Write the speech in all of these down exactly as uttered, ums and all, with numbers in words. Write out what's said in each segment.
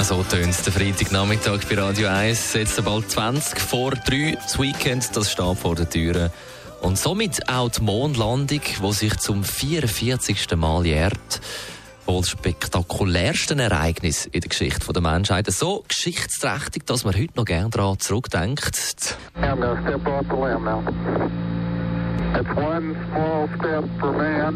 So tönt der Freitagnachmittag bei Radio eins. Jetzt bald zwanzig vor drei. Das Weekend, das steht vor der Tür. Und somit auch die Mondlandung, die sich zum vierundvierzigsten Mal jährt. Wohl das spektakulärste Ereignis in der Geschichte der Menschheit. So geschichtsträchtig, dass man heute noch gerne daran zurückdenkt. I'm going to step off the limb now. It's one small step for man,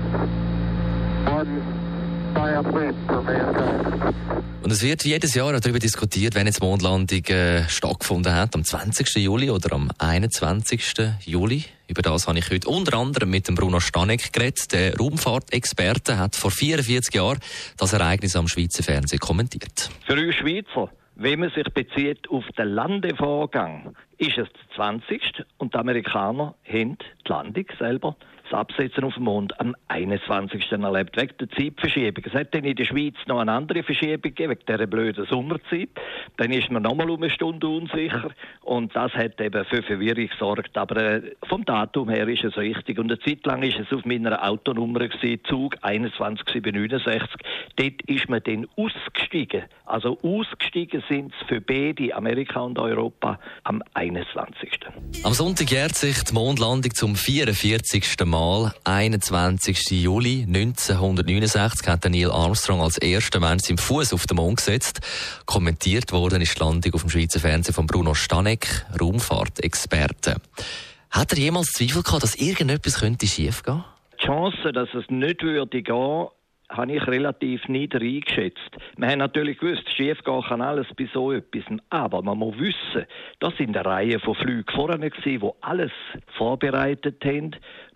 one giant leap for mankind. Und es wird jedes Jahr darüber diskutiert, wenn jetzt die Mondlandung äh, stattgefunden hat, am zwanzigsten Juli oder am einundzwanzigsten Juli. Über das habe ich heute unter anderem mit dem Bruno Stanek geredet. Der Raumfahrtexperte hat vor vierundvierzig Jahren das Ereignis am Schweizer Fernsehen kommentiert. Für uns Schweizer, wenn man sich bezieht auf den Landevorgang, ist es der zwanzigste und die Amerikaner haben die Landung selber, das Absetzen auf dem Mond, am einundzwanzigsten erlebt, wegen der Zeitverschiebung. Es hat dann in der Schweiz noch eine andere Verschiebung gegeben, wegen dieser blöden Sommerzeit. Dann ist man nochmal um eine Stunde unsicher und das hat eben für Verwirrung gesorgt. Aber äh, vom Datum her ist es richtig. Und eine Zeit lang ist es auf meiner Autonummer gewesen, Zug einundzwanzig siebenhundertneunundsechzig. Dort ist man dann ausgestiegen. Also ausgestiegen sind es für beide, Amerika und Europa, am einundzwanzigsten Am Sonntag jährt sich die Mondlandung zum vierundvierzigsten Mal. einundzwanzigsten Juli neunzehnhundertneunundsechzig hat Neil Armstrong als erster Mensch seinen Fuß auf den Mond gesetzt. Kommentiert worden ist die Landung auf dem Schweizer Fernsehen von Bruno Stanek, Raumfahrtexperte. Hat er jemals Zweifel gehabt, dass irgendetwas könnte schief gehen? Die Chance, dass es nicht würde gehen, habe ich relativ nieder eingeschätzt. Wir haben natürlich gewusst, schief gehen kann alles bei so etwas. Aber man muss wissen, das sind eine Reihe von Flügen vorne gewesen, die alles vorbereitet haben.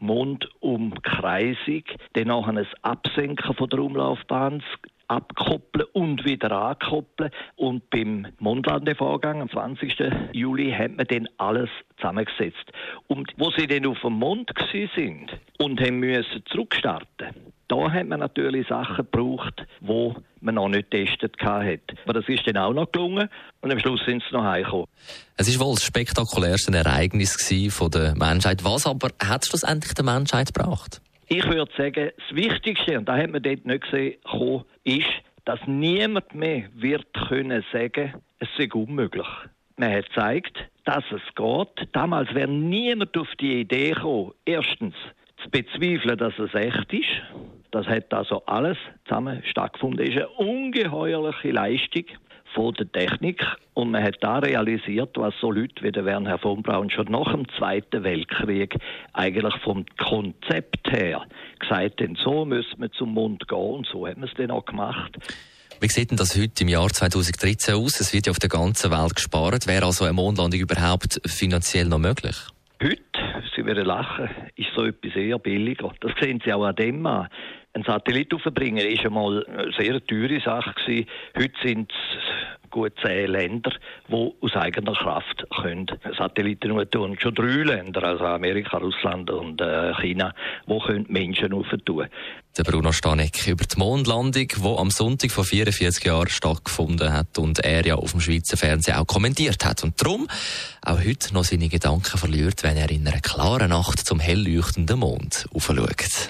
Mondumkreisung, dann nachher ein Absenken von der Umlaufbahn, abkoppeln und wieder ankoppeln. Und beim Mondlandevorgang am zwanzigsten Juli hat man dann alles zusammengesetzt. Und wo sie dann auf dem Mond gewesen sind und haben müssen zurückstarten, da hat man natürlich Sachen gebraucht, die man noch nicht getestet hatte. Aber das ist dann auch noch gelungen und am Schluss sind sie noch heimgekommen. Es war wohl das spektakulärste Ereignis von der Menschheit. Was aber hat es schlussendlich der Menschheit gebracht? Ich würde sagen, das Wichtigste, und da hat man dort nicht gesehen, ist, dass niemand mehr wird können sagen, es sei unmöglich. Man hat gezeigt, dass es geht. Damals wäre niemand auf die Idee gekommen, erstens zu bezweifeln, dass es echt ist. Das hat also alles zusammen stattgefunden. Das ist eine ungeheuerliche Leistung von der Technik. Und man hat da realisiert, was so Leute wie der Wernher von Braun schon nach dem Zweiten Weltkrieg eigentlich vom Konzept her gesagt haben, so müssen wir zum Mond gehen. Und so haben wir es dann auch gemacht. Wie sieht denn das heute im Jahr zweitausenddreizehn aus? Es wird ja auf der ganzen Welt gespart. Wäre also eine Mondlandung überhaupt finanziell noch möglich? Heute, Sie werden lachen, ist so etwas eher billiger. Das sehen Sie auch an dem an. Ein Satellit aufbringen ist einmal eine sehr teure Sache gewesen. Heute sind es gut zehn Länder, die aus eigener Kraft können Satelliten nur tun. Schon drei Länder, also Amerika, Russland und äh, China, die können Menschen aufentun. Der Bruno Stanek über die Mondlandung, die am Sonntag vor vierundvierzig Jahren stattgefunden hat und er ja auf dem Schweizer Fernsehen auch kommentiert hat. Und darum auch heute noch seine Gedanken verliert, wenn er in einer klaren Nacht zum hell leuchtenden Mond aufschaut.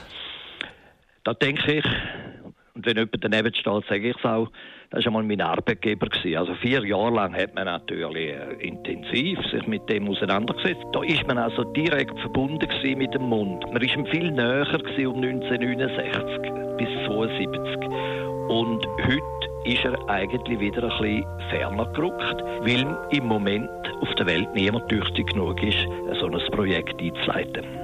Da denke ich, und wenn jemand daneben steht, sage ich es auch, das war einmal mein Arbeitgeber gewesen. Also vier Jahre lang hat man natürlich äh, intensiv sich mit dem auseinandergesetzt. Da ist man also direkt verbunden gewesen mit dem Mond. Man ist ihm viel näher gewesen um neunzehnhundertneunundsechzig bis zweiundsiebzig. Und heute ist er eigentlich wieder ein bisschen ferner gerückt, weil im Moment auf der Welt niemand tüchtig genug ist, so ein Projekt einzuleiten.